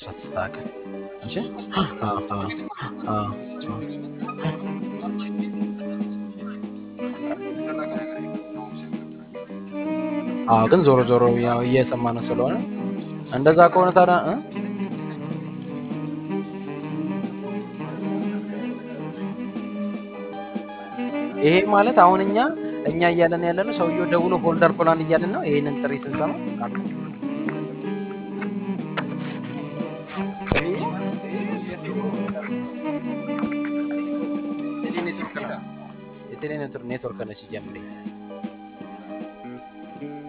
ሳትስተካከል እሺ አዎ ግን ዞሮ ዞሮ ያው እየሰማነው ስለሆነ እንደዛ ከሆነ ታዲያ ይሄ ማለት አሁን እኛ እያለን ያለነው ሰውየው ደውሎ ሆልደር ፕላን እያለን ነው ይሄንን ጥሪ ስንሰማ የቴሌ ኔትወርክ ነች ጀምሬ